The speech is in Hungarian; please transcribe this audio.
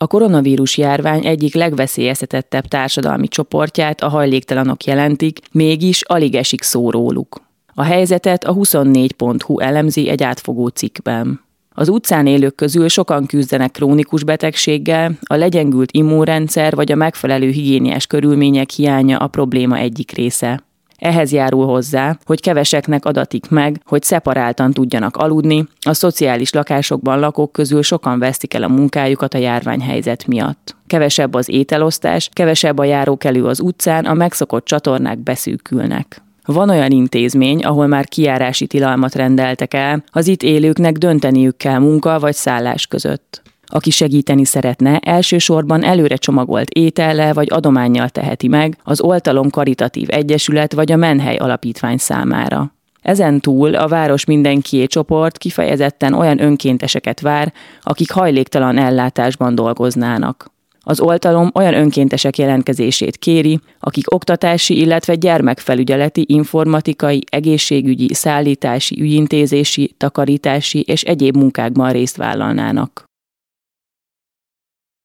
A koronavírus járvány egyik legveszélyeztetettebb társadalmi csoportját a hajléktalanok jelentik, mégis alig esik szó róluk. A helyzetet a 24.hu elemzi egy átfogó cikkben. Az utcán élők közül sokan küzdenek krónikus betegséggel, a legyengült immunrendszer vagy a megfelelő higiéniás körülmények hiánya a probléma egyik része. Ehhez járul hozzá, hogy keveseknek adatik meg, hogy szeparáltan tudjanak aludni, a szociális lakásokban lakók közül sokan vesztik el a munkájukat a járványhelyzet miatt. Kevesebb az ételosztás, kevesebb a járókelő az utcán, a megszokott csatornák beszűkülnek. Van olyan intézmény, ahol már kijárási tilalmat rendeltek el, az itt élőknek dönteniük kell munka vagy szállás között. Aki segíteni szeretne, elsősorban előre csomagolt étellel vagy adománnyal teheti meg az Oltalom Karitatív Egyesület vagy a Menhely Alapítvány számára. Ezen túl a Város Mindenkié csoport kifejezetten olyan önkénteseket vár, akik hajléktalan ellátásban dolgoznának. Az oltalom olyan önkéntesek jelentkezését kéri, akik oktatási, illetve gyermekfelügyeleti, informatikai, egészségügyi, szállítási, ügyintézési, takarítási és egyéb munkákban részt vállalnának.